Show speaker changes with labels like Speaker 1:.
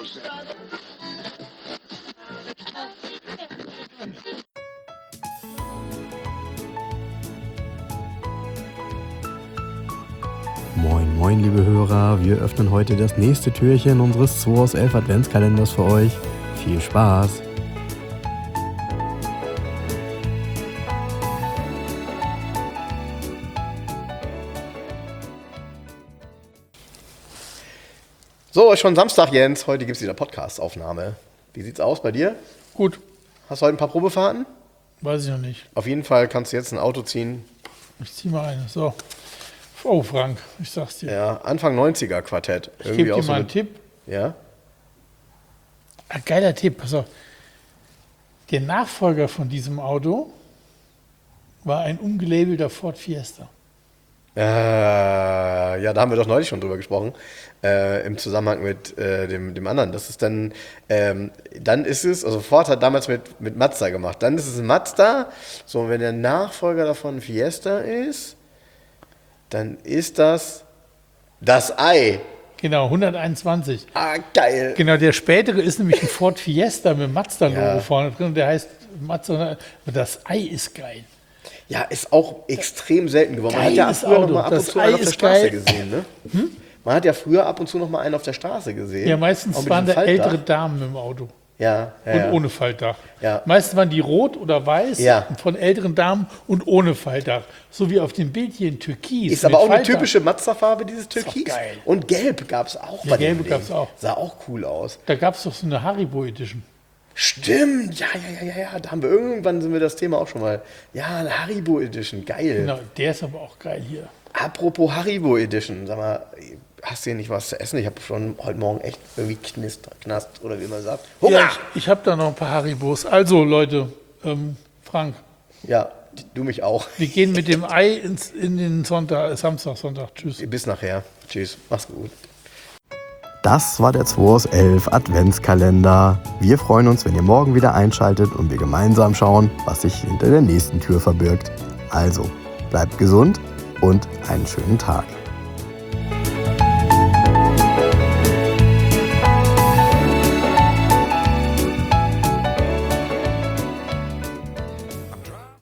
Speaker 1: Moin, moin, liebe Hörer. Wir öffnen heute das nächste Türchen unseres 2 aus 11 Adventskalenders für euch. Viel Spaß!
Speaker 2: So, ist schon Samstag, Jens. Heute gibt es wieder Podcast-Aufnahme. Wie sieht's aus bei dir?
Speaker 3: Gut,
Speaker 2: Hast du heute ein paar Probefahrten?
Speaker 3: weiß ich noch nicht.
Speaker 2: Auf jeden Fall kannst du jetzt ein Auto ziehen.
Speaker 3: Ich zieh mal eine. So. Oh, Frank, ich sag's dir.
Speaker 2: Ja, Anfang 90er Quartett.
Speaker 3: Ich gebe dir mal einen Tipp.
Speaker 2: Ja?
Speaker 3: Geiler Tipp, pass auf. Der Nachfolger von diesem Auto war ein umgelabelter Ford Fiesta.
Speaker 2: Ja, da haben wir doch neulich schon drüber gesprochen. Im Zusammenhang mit dem anderen. Das ist dann ist es, also Ford hat damals mit Mazda gemacht. Dann ist es ein Mazda. So, und wenn der Nachfolger davon ein Fiesta ist, dann ist das Ei.
Speaker 3: Genau, 121.
Speaker 2: Ah, geil.
Speaker 3: Genau, der spätere ist nämlich ein Ford Fiesta mit Mazda-Logo
Speaker 2: Ja.
Speaker 3: vorne drin. Der heißt Mazda. Das Ei ist geil.
Speaker 2: Ja, ist auch extrem selten geworden. Man hat ja
Speaker 3: Geiles
Speaker 2: früher noch
Speaker 3: Auto.
Speaker 2: mal ab und
Speaker 3: Das
Speaker 2: zu
Speaker 3: Ei
Speaker 2: einen auf der
Speaker 3: ist
Speaker 2: Straße
Speaker 3: geil.
Speaker 2: gesehen, ne? Man hat ja früher ab und zu noch mal einen auf der Straße gesehen.
Speaker 3: Ja,
Speaker 2: Auch
Speaker 3: meistens
Speaker 2: mit
Speaker 3: waren
Speaker 2: diesem
Speaker 3: da
Speaker 2: Faltdach.
Speaker 3: ältere Damen im Auto.
Speaker 2: Ja,
Speaker 3: Und ohne Faltdach.
Speaker 2: Ja.
Speaker 3: Meistens waren die rot oder weiß
Speaker 2: Ja.
Speaker 3: von älteren Damen und ohne Faltdach. So wie auf dem Bild hier in Türkis.
Speaker 2: Ist aber auch eine
Speaker 3: Faltdach.
Speaker 2: typische Mazda-Farbe, dieses
Speaker 3: doch
Speaker 2: Türkis.
Speaker 3: geil.
Speaker 2: Und Gelb gab es auch
Speaker 3: Ja,
Speaker 2: bei
Speaker 3: Gelbe
Speaker 2: dem
Speaker 3: gab's
Speaker 2: Ding.
Speaker 3: auch.
Speaker 2: Sah auch cool aus.
Speaker 3: Da gab es doch so eine Haribo Edition.
Speaker 2: Stimmt, ja. Da haben wir irgendwann sind wir das Thema auch schon mal. Ja, eine Haribo Edition, geil.
Speaker 3: Genau, der ist aber auch geil hier.
Speaker 2: Apropos Haribo Edition, sag mal, hast du hier nicht was zu essen? Ich habe schon heute Morgen echt irgendwie Knast oder wie man sagt. Hunger!
Speaker 3: Ja, ich habe da noch ein paar Haribos. Also Leute, Frank,
Speaker 2: Ja, du mich auch.
Speaker 3: wir gehen mit dem Ei in den Samstag. Tschüss.
Speaker 2: Bis nachher. Tschüss, mach's gut.
Speaker 1: Das war der 2 aus 11 Adventskalender. Wir freuen uns, wenn ihr morgen wieder einschaltet und wir gemeinsam schauen, was sich hinter der nächsten Tür verbirgt. Also, bleibt gesund und einen schönen Tag.